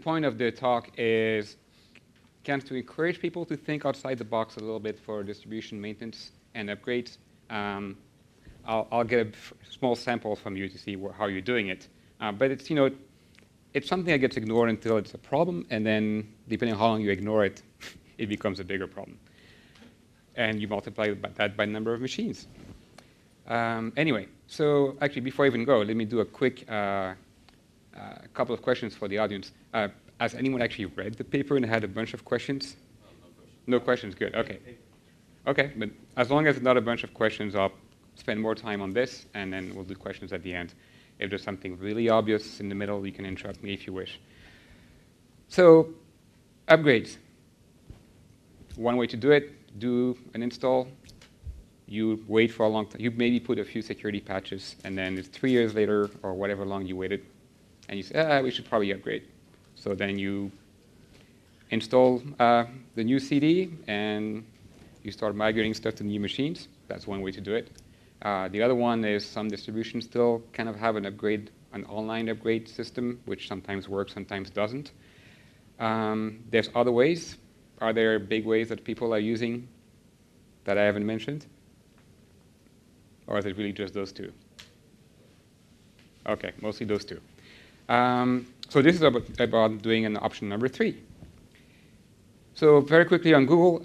point of the talk is kind of to encourage people to think outside the box a little bit for distribution maintenance and upgrades. I'll get a small sample from you to see how you're doing it. But it's, it's something that gets ignored until it's a problem, and then depending on how long you ignore it, it becomes a bigger problem. And you multiply that by the number of machines. Anyway, so actually, before I even go, let me do a quick couple of questions for the audience. Has anyone actually read the paper and had a bunch of questions? No questions, good, okay. Okay, but as long as it's not a bunch of questions, I'll spend more time on this, and then we'll do questions at the end. If there's something really obvious in the middle, you can interrupt me if you wish. So, upgrades. One way to do it, do an install. You wait for a long time. You maybe put a few security patches, and then it's 3 years later, or whatever long you waited, and you say, we should probably upgrade. So then you install the new CD, and you start migrating stuff to new machines. That's one way to do it. The other one is some distributions still kind of have an online upgrade system, which sometimes works, sometimes doesn't. There's other ways. Are there big ways that people are using that I haven't mentioned? Or is it really just those two? Okay, mostly those two. So this is about doing an option number 3. So very quickly on Google,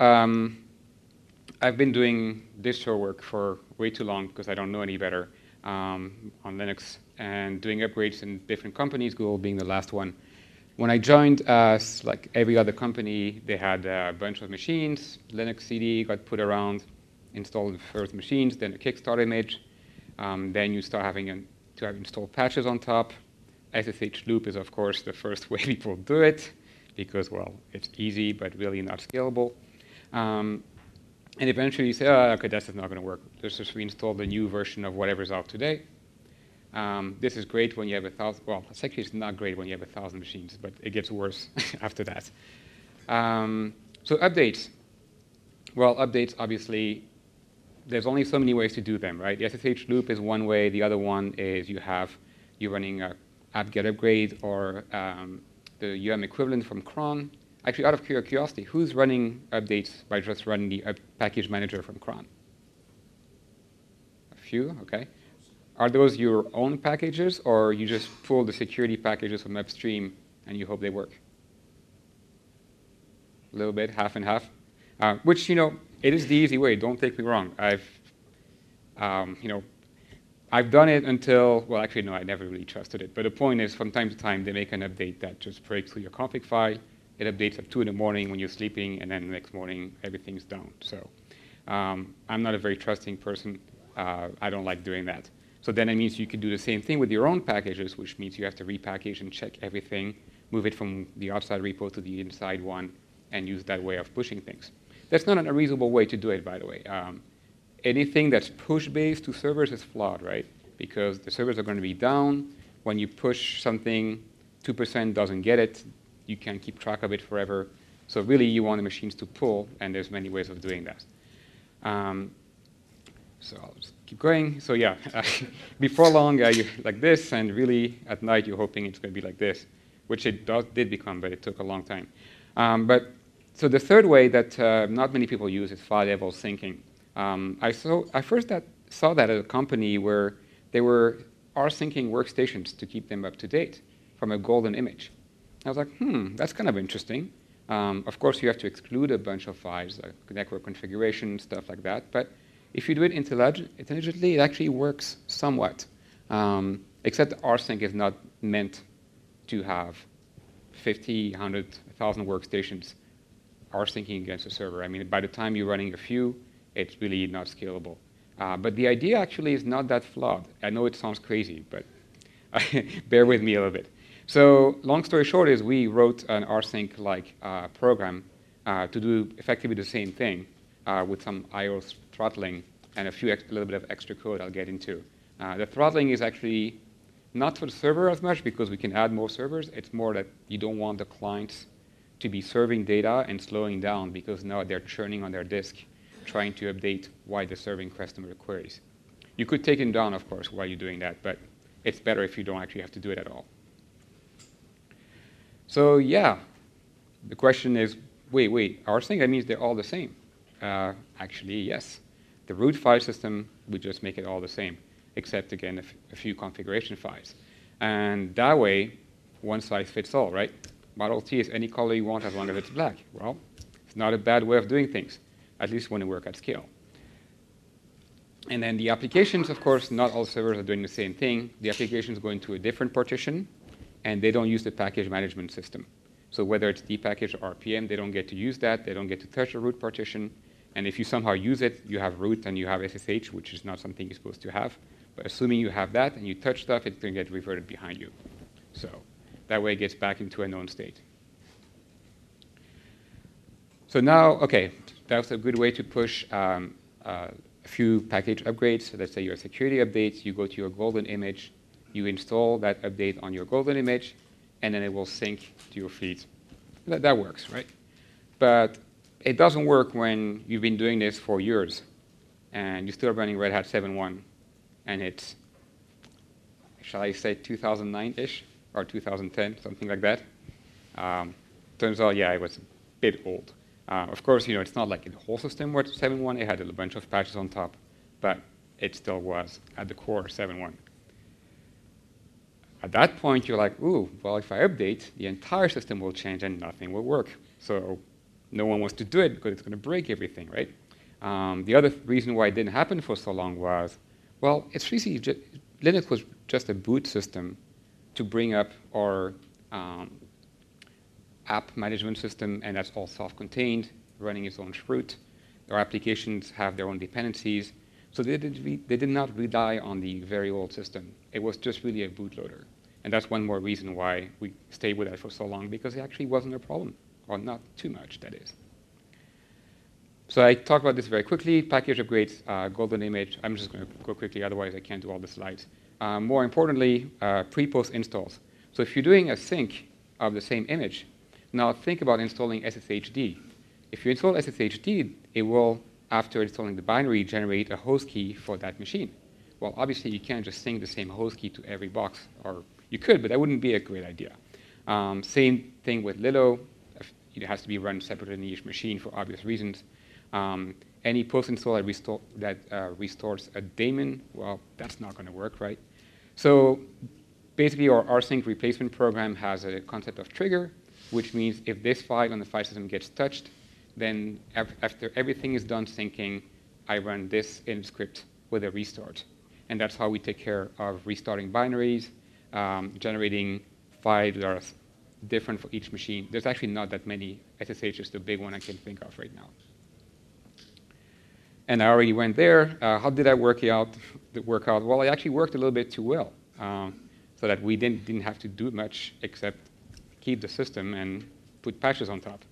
I've been doing distro work for way too long because I don't know any better on Linux and doing upgrades in different companies, Google being the last one. When I joined, like every other company, they had a bunch of machines. Linux CD got put around, installed the first machines, then a Kickstart image. Then you start having to have installed patches on top. SSH loop is, of course, the first way people do it because, well, it's easy but really not scalable. And eventually you say, okay, that's not going to work. Let's just reinstall the new version of whatever's out today. This is great when you have 1,000. Well, actually it's not great when you have 1,000 machines, but it gets worse after that. So updates. Well, updates, obviously, there's only so many ways to do them, right? The SSH loop is one way. The other one is you're running a apt-get upgrade or the UM equivalent from cron. Actually, out of curiosity, who's running updates by just running the package manager from cron? A few, okay. Are those your own packages, or you just pull the security packages from upstream and you hope they work? A little bit, half and half. Which, it is the easy way. Don't take me wrong. I've done it until, well, actually, no, I never really trusted it. But the point is, from time to time, they make an update that just breaks through your config file. It updates at 2 in the morning when you're sleeping, and then the next morning, everything's down. So I'm not a very trusting person. I don't like doing that. So then it means you can do the same thing with your own packages, which means you have to repackage and check everything, move it from the outside repo to the inside one, and use that way of pushing things. That's not a reasonable way to do it, by the way. Anything that's push-based to servers is flawed, right? Because the servers are going to be down. When you push something, 2% doesn't get it. You can't keep track of it forever. So really, you want the machines to pull, and there's many ways of doing that. So I'll just keep going. So yeah, before long, you're like this, and really, at night, you're hoping it's going to be like this, which it did become, but it took a long time. So the third way that not many people use is file-level syncing. I first saw that at a company where they were R-syncing workstations to keep them up to date from a golden image. I was like, that's kind of interesting. Of course, you have to exclude a bunch of files, like network configuration, stuff like that. But if you do it intelligently, it actually works somewhat. Except rsync is not meant to have 50, 100, 1,000 workstations rsyncing against a server. I mean, by the time you're running a few, it's really not scalable. But the idea actually is not that flawed. I know it sounds crazy, but bear with me a little bit. So long story short is we wrote an rsync-like program to do effectively the same thing with some I/O throttling and a little bit of extra code I'll get into. The throttling is actually not for the server as much because we can add more servers. It's more that you don't want the clients to be serving data and slowing down because now they're churning on their disk trying to update while they're serving customer queries. You could take them down, of course, while you're doing that, but it's better if you don't actually have to do it at all. So yeah, the question is, wait, rsync, that means they're all the same. Actually, yes. The root file system, we just make it all the same, except, again, a few configuration files. And that way, one size fits all, right? Model T is any color you want as long as it's black. Well, it's not a bad way of doing things, at least when you work at scale. And then the applications, of course, not all servers are doing the same thing. The applications go into a different partition, and they don't use the package management system. So whether it's dpackage or RPM, they don't get to use that. They don't get to touch the root partition. And if you somehow use it, you have root and you have SSH, which is not something you're supposed to have. But assuming you have that and you touch stuff, it's going to get reverted behind you. So that way it gets back into a known state. So now, OK, that's a good way to push a few package upgrades. So let's say your security updates, you go to your golden image, you install that update on your golden image, and then it will sync to your feed. That works, right? But it doesn't work when you've been doing this for years, and you're still running Red Hat 7.1, and it's, shall I say, 2009-ish, or 2010, something like that. Turns out, yeah, it was a bit old. Of course, it's not like the whole system was 7.1. It had a bunch of patches on top, but it still was, at the core, 7.1. At that point, you're like, ooh, well, if I update, the entire system will change and nothing will work. So no one wants to do it because it's going to break everything, right? The other reason why it didn't happen for so long was, well, it's really Linux was just a boot system to bring up our app management system, and that's all self-contained, running its own root. Our applications have their own dependencies. So they did not rely on the very old system. It was just really a bootloader. And that's one more reason why we stayed with that for so long, because it actually wasn't a problem. Well, not too much, that is. So I talked about this very quickly. Package upgrades, golden image. I'm just going to go quickly, otherwise I can't do all the slides. More importantly, pre-post installs. So if you're doing a sync of the same image, now think about installing SSHD. If you install SSHD, it will, after installing the binary, generate a host key for that machine. Well, obviously, you can't just sync the same host key to every box. Or you could, but that wouldn't be a great idea. Same thing with Lilo. It has to be run separately in each machine for obvious reasons. Any post-install that restores a daemon, well, that's not going to work, right? So basically, our rsync replacement program has a concept of trigger, which means if this file on the file system gets touched, then after everything is done syncing, I run this in script with a restart. And that's how we take care of restarting binaries, generating files that are different for each machine. There's actually not that many. SSH is the big one I can think of right now. And I already went there. How did I work out? Well, I actually worked a little bit too well, so that we didn't have to do much except keep the system and put patches on top.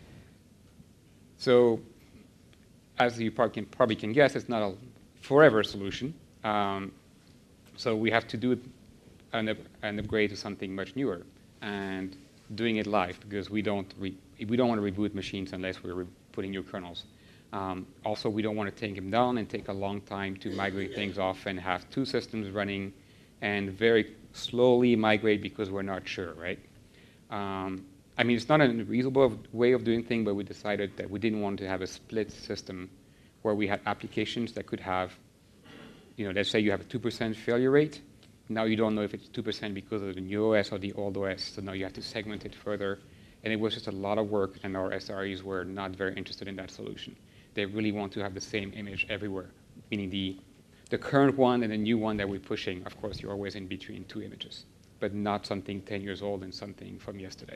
So as you probably can guess, it's not a forever solution. So we have to do an upgrade to something much newer, and doing it live, because we don't want to reboot machines unless we're putting new kernels. Also, we don't want to take them down and take a long time to migrate things off and have two systems running and very slowly migrate because we're not sure, right? I mean, it's not a reasonable way of doing things, but we decided that we didn't want to have a split system where we had applications that could have, let's say you have a 2% failure rate. Now you don't know if it's 2% because of the new OS or the old OS, so now you have to segment it further. And it was just a lot of work, and our SREs were not very interested in that solution. They really want to have the same image everywhere, meaning the current one and the new one that we're pushing. Of course, you're always in between two images, but not something 10 years old and something from yesterday.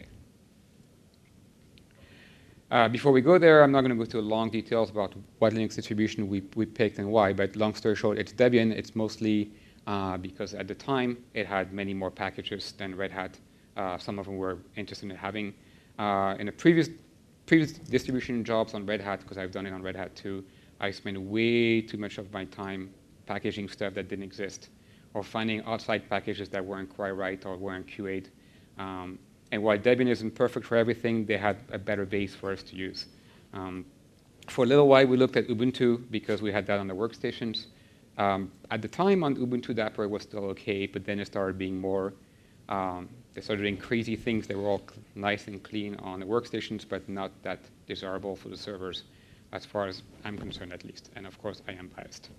Before we go there, I'm not going to go into long details about what Linux distribution we picked and why, but long story short, it's Debian. It's mostly because at the time, it had many more packages than Red Hat. Some of them were interested in having. In the previous distribution jobs on Red Hat, because I've done it on Red Hat too, I spent way too much of my time packaging stuff that didn't exist, or finding outside packages that weren't quite right or weren't QA'd. And while Debian isn't perfect for everything, they had a better base for us to use. For a little while, we looked at Ubuntu because we had that on the workstations. At the time on Ubuntu, Dapper was still OK, but then it started being more they started doing crazy things. They were all nice and clean on the workstations, but not that desirable for the servers, as far as I'm concerned, at least. And of course, I am biased.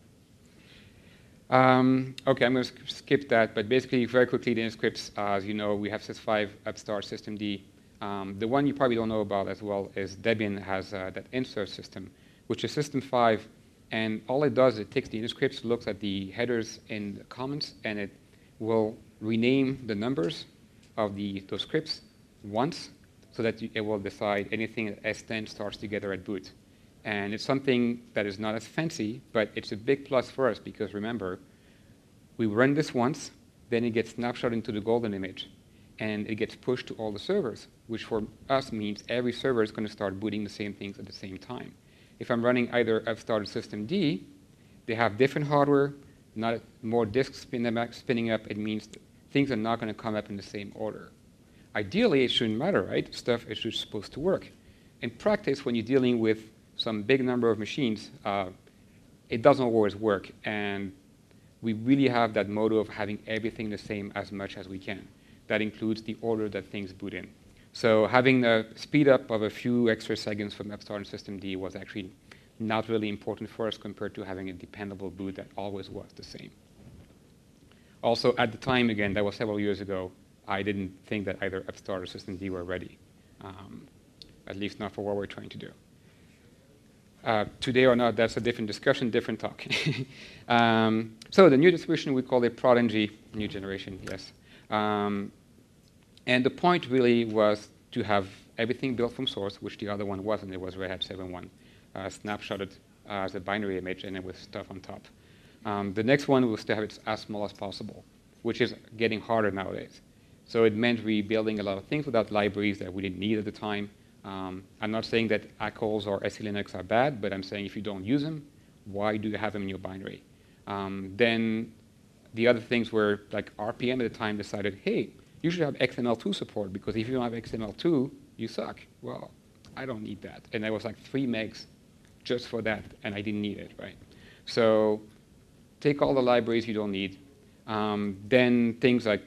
Okay, I'm going to skip that, but basically, very quickly, the scripts, as you know, we have sys5, Upstart, systemd. The one you probably don't know about as well is Debian has that insert system, which is system5, and all it does, it takes the scripts, looks at the headers in the comments, and it will rename the numbers of those scripts once, so that it will decide anything that S10 starts together at boot. And it's something that is not as fancy, but it's a big plus for us because remember, we run this once, then it gets snapshot into the golden image, and it gets pushed to all the servers, which for us means every server is going to start booting the same things at the same time. If I'm running either Upstart or systemd, they have different hardware, not more disks spinning up. It means that things are not going to come up in the same order. Ideally, it shouldn't matter, right? Stuff is just supposed to work. In practice, when you're dealing with some big number of machines, it doesn't always work. And we really have that motto of having everything the same as much as we can. That includes the order that things boot in. So having a speed up of a few extra seconds from Upstart and systemd was actually not really important for us compared to having a dependable boot that always was the same. Also, at the time, again, that was several years ago, I didn't think that either Upstart or systemd were ready, at least not for what we're trying to do. Today or not, that's a different discussion, different talk. So the new distribution, we call it Prodigy, new generation, yes. And the point really was to have everything built from source, which the other one wasn't. It was Red Hat 7.1, snapshotted as a binary image and then with stuff on top. The next one was to have it as small as possible, which is getting harder nowadays. So it meant rebuilding a lot of things without libraries that we didn't need at the time. I'm not saying that ACLs or SE Linux are bad, but I'm saying if you don't use them, why do you have them in your binary? Then the other things were like RPM at the time decided, hey, you should have XML2 support because if you don't have XML2, you suck. Well, I don't need that. And that was like 3 megs just for that, and I didn't need it, right? So take all the libraries you don't need. Then things like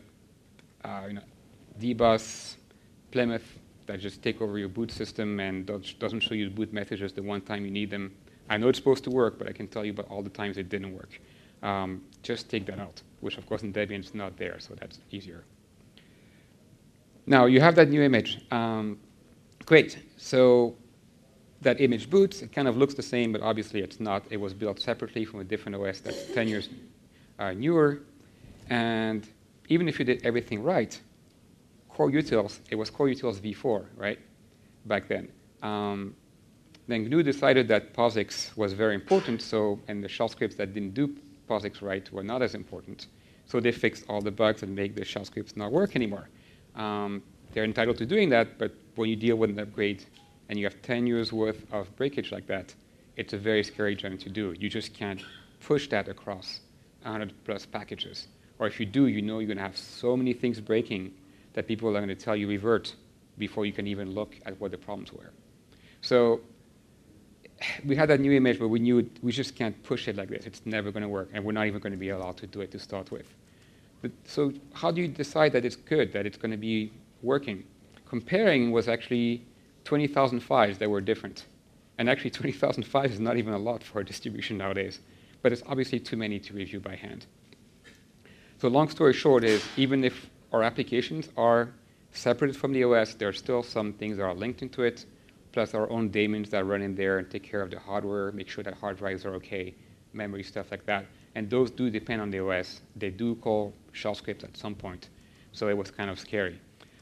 dbus, Plymouth, that just take over your boot system and doesn't show you the boot messages the one time you need them. I know it's supposed to work, but I can tell you about all the times it didn't work. Just take that out, which of course in Debian is not there, so that's easier. Now you have that new image. Great. So that image boots. It kind of looks the same, but obviously it's not. It was built separately from a different OS that's 10 years newer. And even if you did everything right, Core Utils, it was Core Utils v4, right, back then. Then GNU decided that POSIX was very important, and the shell scripts that didn't do POSIX right were not as important. So they fixed all the bugs and make the shell scripts not work anymore. They're entitled to doing that, but when you deal with an upgrade and you have 10 years worth of breakage like that, it's a very scary thing to do. You just can't push that across 100 plus packages. Or if you do, you know you're going to have so many things breaking that people are going to tell you revert before you can even look at what the problems were. So we had that new image, but we knew we just can't push it like this. It's never going to work, and we're not even going to be allowed to do it to start with. So how do you decide that it's good, that it's going to be working? Comparing was actually 20,000 files that were different. And actually 20,000 files is not even a lot for a distribution nowadays, but it's obviously too many to review by hand. So long story short is, even if our applications are separated from the OS, there are still some things that are linked into it, plus our own daemons that run in there and take care of the hardware, make sure that hard drives are okay, memory, stuff like that. And those do depend on the OS. They do call shell scripts at some point. So it was kind of scary.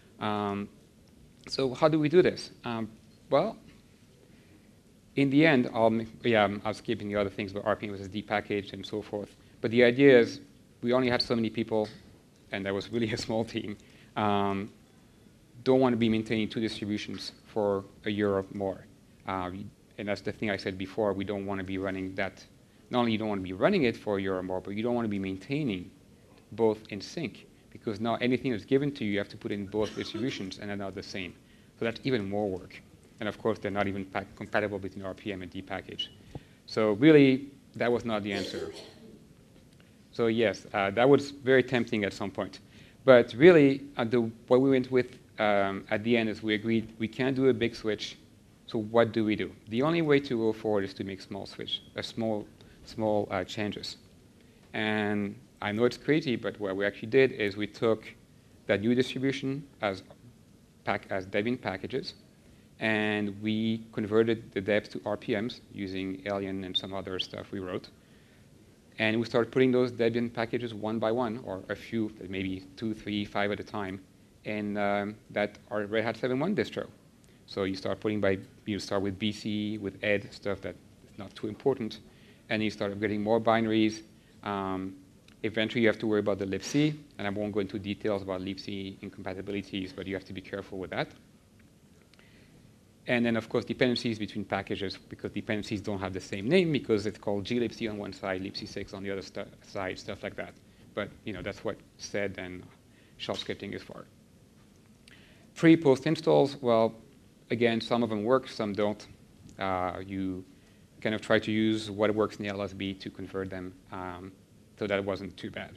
So how do we do this? Well, in the end, I was skipping the other things, but RPM was a D package and so forth. But the idea is we only had so many people, and that was really a small team. Don't want to be maintaining 2 distributions for a year or more. And that's the thing I said before. We don't want to be running that. Not only you don't want to be running it for a year or more, but you don't want to be maintaining both in sync. Because now anything that's given to you, you have to put in both distributions, and they're not the same. So that's even more work. And of course, they're not even compatible between RPM and D package. So really, that was not the answer. So yes, that was very tempting at some point. But really, what we went with at the end is we agreed we can't do a big switch. So what do we do? The only way to go forward is to make small changes. And I know it's crazy, but what we actually did is we took that new distribution as Debian packages, and we converted the debs to RPMs using Alien and some other stuff we wrote. And we started putting those Debian packages one by one, or a few, maybe 2, 3, 5 at a time, in that our Red Hat 7.1 distro. So you start with BC, with Ed, stuff that's not too important, and you start getting more binaries. Eventually, you have to worry about the libc, and I won't go into details about libc incompatibilities, but you have to be careful with that. And then, of course, dependencies between packages, because dependencies don't have the same name, because it's called glibc on one side, libc6 on the other side, stuff like that. But that's what sed and shell scripting is for. Pre-post installs, well, again, some of them work, some don't. You kind of try to use what works in the LSB to convert them, so that wasn't too bad.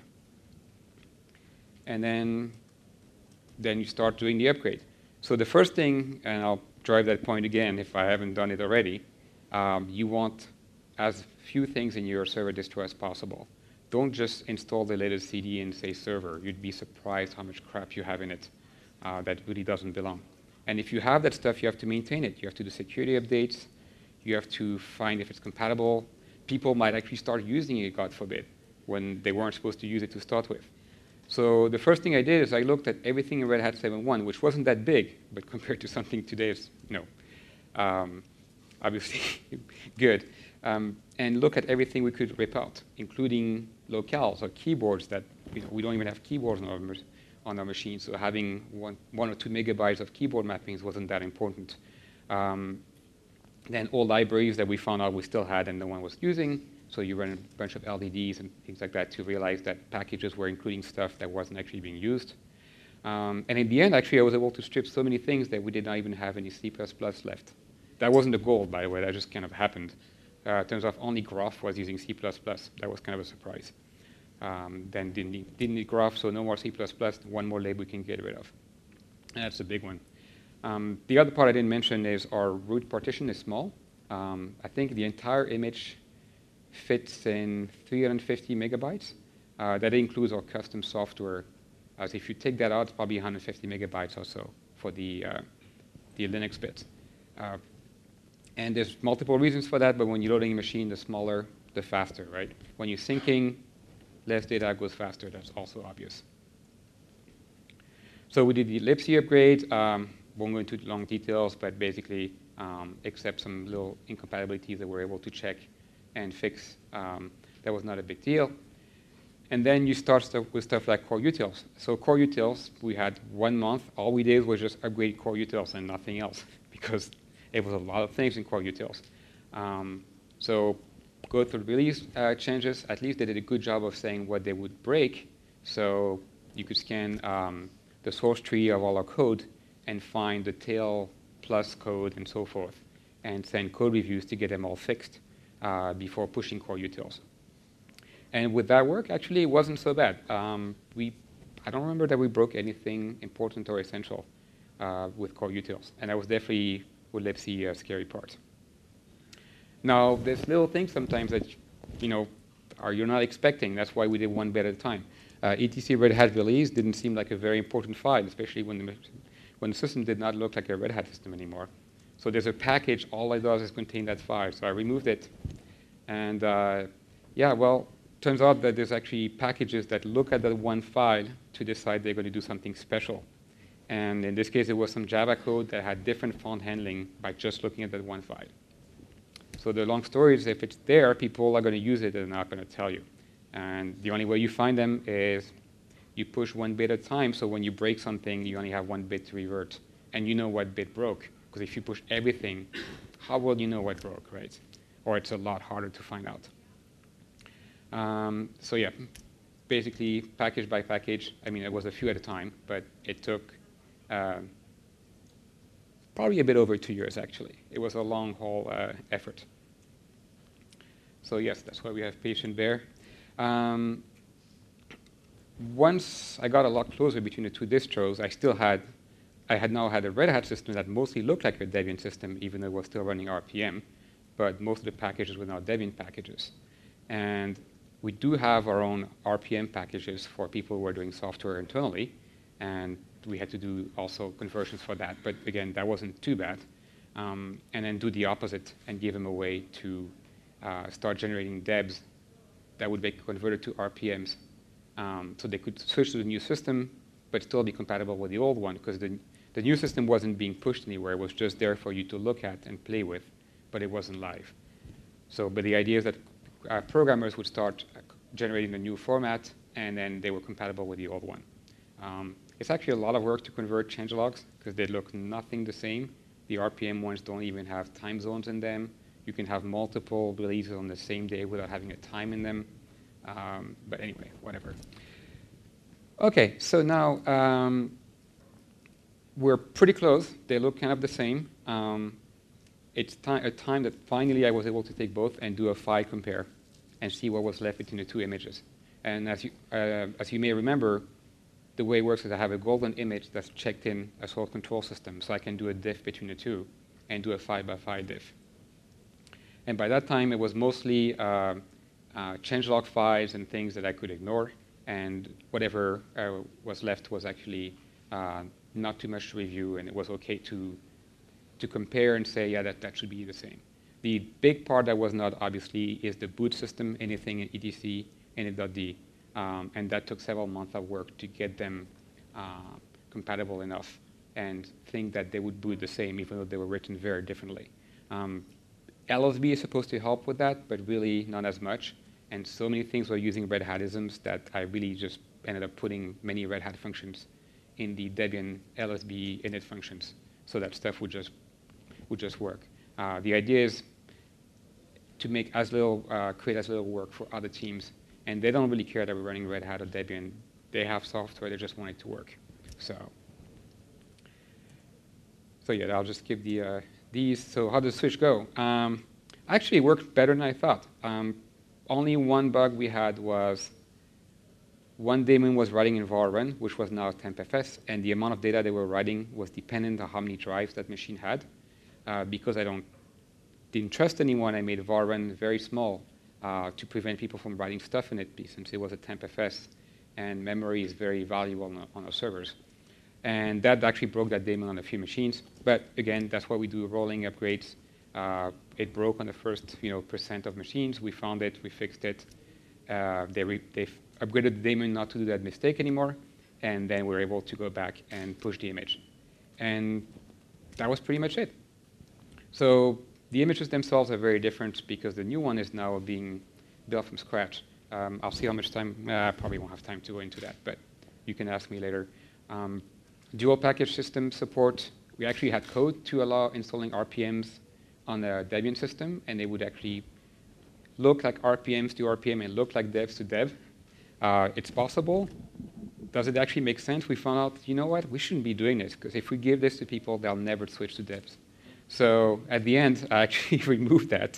And then you start doing the upgrade. So the first thing, and I'll drive that point again if I haven't done it already, you want as few things in your server distro as possible. Don't just install the latest CD and say server. You'd be surprised how much crap you have in it that really doesn't belong. And if you have that stuff, you have to maintain it. You have to do security updates. You have to find if it's compatible. People might actually start using it, God forbid, when they weren't supposed to use it to start with. So the first thing I did is I looked at everything in Red Hat 7.1, which wasn't that big, but compared to something today, it's obviously good. And look at everything we could rip out, including locales or keyboards that we don't even have keyboards on our machines. So having 1 or 2 megabytes of keyboard mappings wasn't that important. Then all libraries that we found out we still had and no one was using. So you run a bunch of LDDs and things like that to realize that packages were including stuff that wasn't actually being used. And in the end, actually, I was able to strip so many things that we did not even have any C++ left. That wasn't the goal, by the way. That just kind of happened. Turns out only Graph was using C++. That was kind of a surprise. Then didn't need Graph, so no more C++. One more label we can get rid of. And that's a big one. The other part I didn't mention is our root partition is small. I think the entire image fits in 350 megabytes. That includes our custom software. So if you take that out, it's probably 150 megabytes or so for the Linux bits. And there's multiple reasons for that, but when you're loading a machine, the smaller, the faster, right? When you're syncing, less data goes faster. That's also obvious. So we did the libc upgrade. Won't go into long details, but basically, except some little incompatibilities that we're able to check and fix, that was not a big deal. And then you start with stuff like core utils. So core utils, we had 1 month. All we did was just upgrade core utils and nothing else, because it was a lot of things in core utils. So go through the release changes. At least they did a good job of saying what they would break. So you could scan the source tree of all our code and find the tail plus code and so forth, and send code reviews to get them all fixed before pushing core utils. And with that work, actually, it wasn't so bad. I don't remember that we broke anything important or essential with core utils, and that was definitely with libc a scary part. Now, there's little things sometimes that you're not expecting. That's why we did one bit at a time. etc Red Hat release didn't seem like a very important file, especially when the system did not look like a Red Hat system anymore. So there's a package, all it does is contain that file. So I removed it. And yeah, well, turns out that there's actually packages that look at that one file to decide they're going to do something special. And in this case, it was some Java code that had different font handling by just looking at that one file. So the long story is, if it's there, people are going to use it and they're not going to tell you. And the only way you find them is you push 1 bit at a time, so when you break something, you only have 1 bit to revert. And you know what bit broke. Because if you push everything, how will you know what broke, right? Or it's a lot harder to find out. So yeah, basically package by package. I mean, it was a few at a time, but it took probably a bit over 2 years, actually. It was a long haul effort. So yes, that's why we have patient there. once I got a lot closer between the two distros, I had now had a Red Hat system that mostly looked like a Debian system, even though it was still running RPM, but most of the packages were now Debian packages. And we do have our own RPM packages for people who are doing software internally, and we had to do also conversions for that. But again, that wasn't too bad. And then do the opposite and give them a way to start generating debs that would be converted to RPMs. So they could switch to the new system, but still be compatible with the old one, because the new system wasn't being pushed anywhere. It was just there for you to look at and play with, but it wasn't live. So, but the idea is that programmers would start generating a new format, and then they were compatible with the old one. It's actually a lot of work to convert changelogs, because they look nothing the same. The RPM ones don't even have time zones in them. You can have multiple releases on the same day without having a time in them. But anyway, whatever. OK, so now we're pretty close. They look kind of the same. It's a time that finally I was able to take both and do a file compare and see what was left between the two images. And as you may remember, the way it works is I have a golden image that's checked in as whole control system, so I can do a diff between the two and do a file-by-file diff. And by that time, it was mostly changelog files and things that I could ignore, and whatever was left was actually not too much to review, and it was OK to compare and say, yeah, that should be the same. The big part that was not, obviously, is the boot system, anything in etc, init.d. And that took several months of work to get them compatible enough and think that they would boot the same, even though they were written very differently. LSB is supposed to help with that, but really not as much. And so many things were using Red Hat-isms that I really just ended up putting many Red Hat functions in the Debian LSB init functions, so that stuff would just work. The idea is to make as little, create as little work for other teams. And they don't really care that we're running Red Hat or Debian. They have software, they just want it to work. So yeah, I'll just skip these. So how does switch go? Actually, it worked better than I thought. Only one bug we had was one daemon was writing in var run, which was now tempfs, and the amount of data they were writing was dependent on how many drives that machine had. Because I didn't trust anyone, I made var run very small. To prevent people from writing stuff in it, since it was a tempfs, and memory is very valuable on our servers. And that actually broke that daemon on a few machines. But again, that's why we do rolling upgrades. It broke on the first % of machines. We found it, we fixed it. They upgraded the daemon not to do that mistake anymore, and then we were able to go back and push the image. And that was pretty much it. So the images themselves are very different because the new one is now being built from scratch. I'll see how much time, probably won't have time to go into that, but you can ask me later. Dual package system support. We actually had code to allow installing RPMs on a Debian system, and they would actually look like RPMs to RPM and look like devs to dev. It's possible. Does it actually make sense? We found out, you know what, we shouldn't be doing this, because if we give this to people, they'll never switch to devs. So at the end, I actually removed that.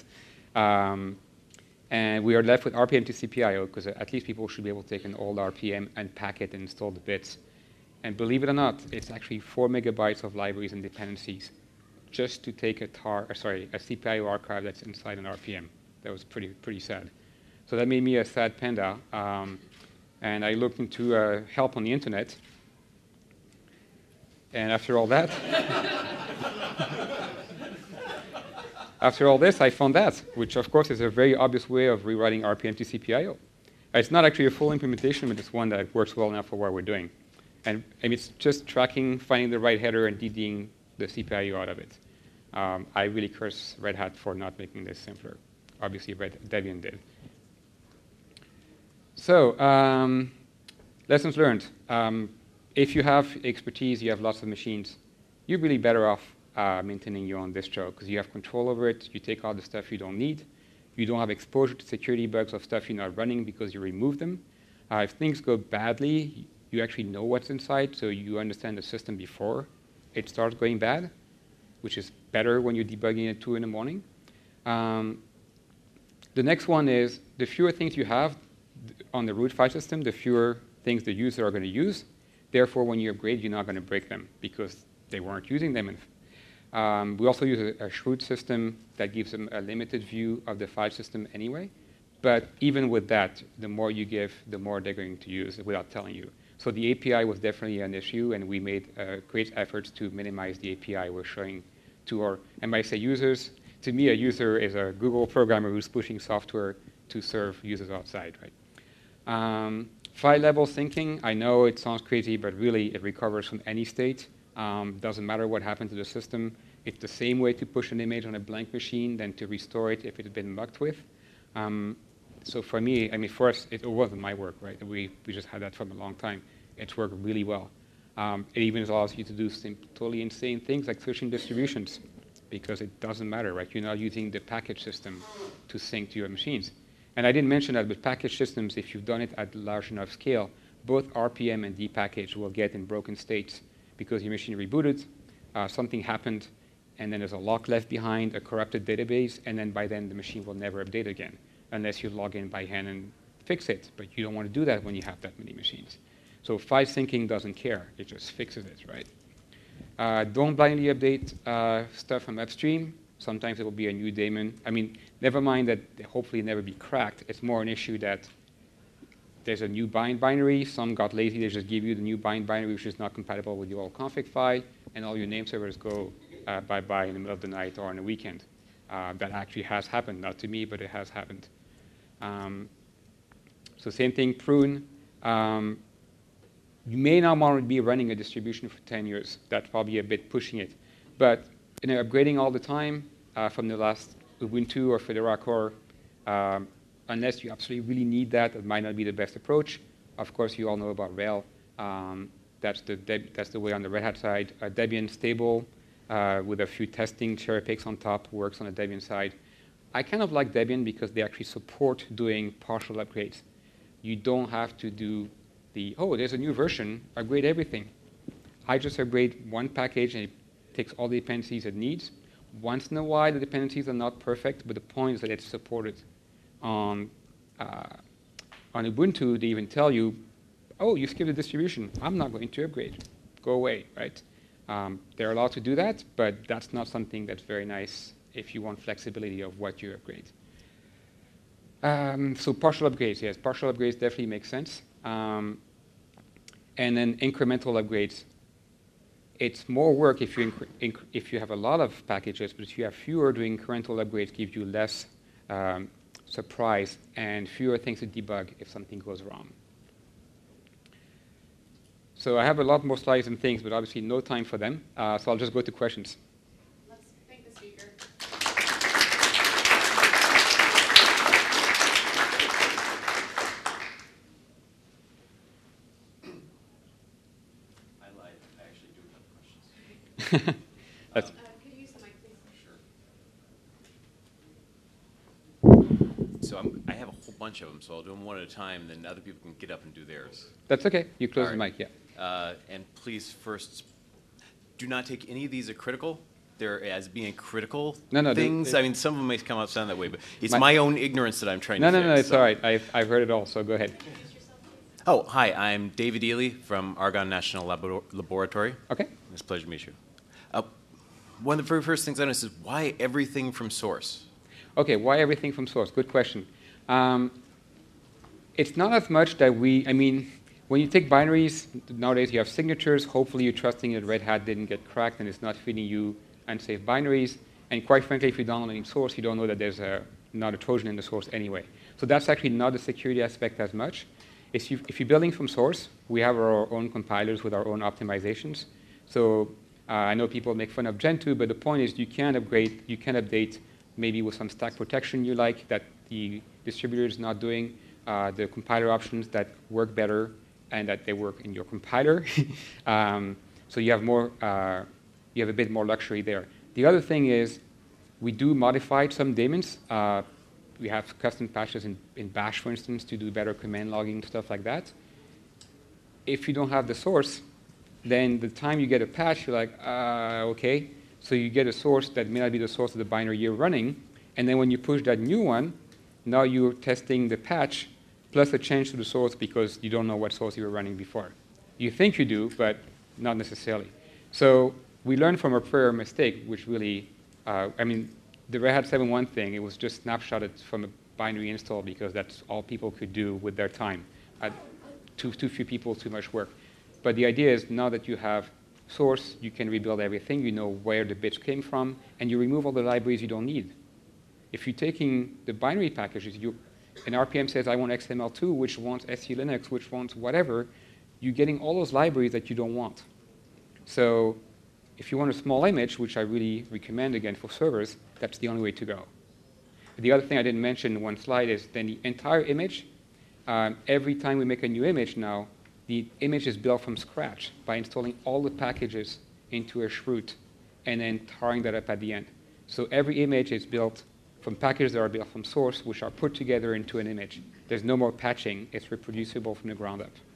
And we are left with RPM to CPIO, because at least people should be able to take an old RPM and pack it and install the bits. And believe it or not, it's actually 4 megabytes of libraries and dependencies just to take a CPIO archive that's inside an RPM. That was pretty sad. So that made me a sad panda. And I looked into help on the internet. And after all that, after all this, I found that, which of course is a very obvious way of rewriting RPM to CPIO. It's not actually a full implementation, but it's one that works well enough for what we're doing. And it's just tracking, finding the right header, and DDing the CPIO out of it. I really curse Red Hat for not making this simpler. Obviously, Debian did. So lessons learned. If you have expertise, you have lots of machines, you're really better off maintaining your own distro, because you have control over it. You take out the stuff you don't need. You don't have exposure to security bugs of stuff you're not running because you remove them. If things go badly, you actually know what's inside, so you understand the system before it starts going bad, which is better when you're debugging at 2 in the morning. The next one is the fewer things you have on the root file system, the fewer things the user are going to use. Therefore, when you upgrade, you're not going to break them because they weren't using them. We also use a Shroud system that gives them a limited view of the file system anyway. But even with that, the more you give, the more they're going to use without telling you. So the API was definitely an issue, and we made great efforts to minimize the API we're showing to our, and by say users, to me a user is a Google programmer who's pushing software to serve users outside, right? File level syncing, I know it sounds crazy, but really it recovers from any state. Doesn't matter what happened to the system. It's the same way to push an image on a blank machine than to restore it if it had been mucked with. So for me, I mean, for us, it wasn't my work, right? We just had that for a long time. It's worked really well. It even allows you to do some totally insane things like switching distributions because it doesn't matter, right? You're not using the package system to sync to your machines. And I didn't mention that with package systems, if you've done it at large enough scale, both RPM and dpackage will get in broken states because your machine rebooted, something happened, and then there's a lock left behind, a corrupted database, and then by then the machine will never update again unless you log in by hand and fix it. But you don't want to do that when you have that many machines. So file syncing doesn't care. It just fixes it, right? Don't blindly update stuff from upstream. Sometimes it will be a new daemon. I mean, never mind that hopefully never be cracked. It's more an issue that there's a new bind binary. Some got lazy. They just give you the new bind binary, which is not compatible with your old config file, and all your name servers go bye-bye in the middle of the night or on a weekend. That actually has happened, not to me, but it has happened. So same thing, prune. You may not want to be running a distribution for 10 years. That's probably a bit pushing it. But upgrading all the time from the last Ubuntu or Fedora core, unless you absolutely really need that, it might not be the best approach. Of course, you all know about Rail. That's the way on the Red Hat side. Debian stable with a few testing cherry picks on top works on the Debian side. I kind of like Debian because they actually support doing partial upgrades. You don't have to do there's a new version, upgrade everything. I just upgrade one package and it takes all the dependencies it needs. Once in a while, the dependencies are not perfect, but the point is that it's supported. On Ubuntu, they even tell you, oh, you skipped the distribution. I'm not going to upgrade. Go away, right? They're allowed to do that, but that's not something that's very nice if you want flexibility of what you upgrade. So partial upgrades, yes. Partial upgrades definitely make sense. And then incremental upgrades. It's more work if you have a lot of packages, but if you have fewer, doing incremental upgrades gives you less surprise and fewer things to debug if something goes wrong. So I have a lot more slides and things, but obviously no time for them. So I'll just go to questions. Let's thank the speaker. I lied. I actually do have questions. That's, Could you use the mic, please? So I have a whole bunch of them, so I'll do them one at a time, then other people can get up and do theirs. that's OK. You close All the right. mic, yeah. And please, first, do not take any of these as critical. They're as being critical things. I mean, some of them may come up sound that way, but it's my own ignorance that I'm trying to fix. No, it's all right. I've heard it all, so go ahead. Oh, hi. I'm David Ely from Argonne National Laboratory. OK. It's a pleasure to meet you. One of the very first things I noticed is why everything from source? OK, why everything from source? Good question. It's not as much that I mean, when you take binaries, nowadays you have signatures. Hopefully you're trusting that Red Hat didn't get cracked and it's not feeding you unsafe binaries. And quite frankly, if you download any source, you don't know that there's not a Trojan in the source anyway. So that's actually not the security aspect as much. If you're building from source, we have our own compilers with our own optimizations. So I know people make fun of Gentoo, but the point is you can upgrade, you can update maybe with some stack protection you like that the distributor is not doing, the compiler options that work better and that they work in your compiler. So you have more, you have a bit more luxury there. The other thing is we do modify some daemons. We have custom patches in Bash, for instance, to do better command logging, stuff like that. If you don't have the source, then the time you get a patch, you're like, OK. So you get a source that may not be the source of the binary you're running. And then when you push that new one, now you're testing the patch plus a change to the source because you don't know what source you were running before. You think you do, but not necessarily. So we learned from our prior mistake, which really, the Red Hat 7.1 thing, it was just snapshotted from a binary install because that's all people could do with their time. Too few people, too much work. But the idea is now that you have source, you can rebuild everything, you know where the bits came from, and you remove all the libraries you don't need. If you're taking the binary packages, an RPM says, I want XML2, which wants SC Linux, which wants whatever, you're getting all those libraries that you don't want. So if you want a small image, which I really recommend, again, for servers, that's the only way to go. The other thing I didn't mention in one slide is then the entire image, every time we make a new image now, the image is built from scratch by installing all the packages into a shroot and then tarring that up at the end. So every image is built from packages that are built from source, which are put together into an image. There's no more patching. It's reproducible from the ground up.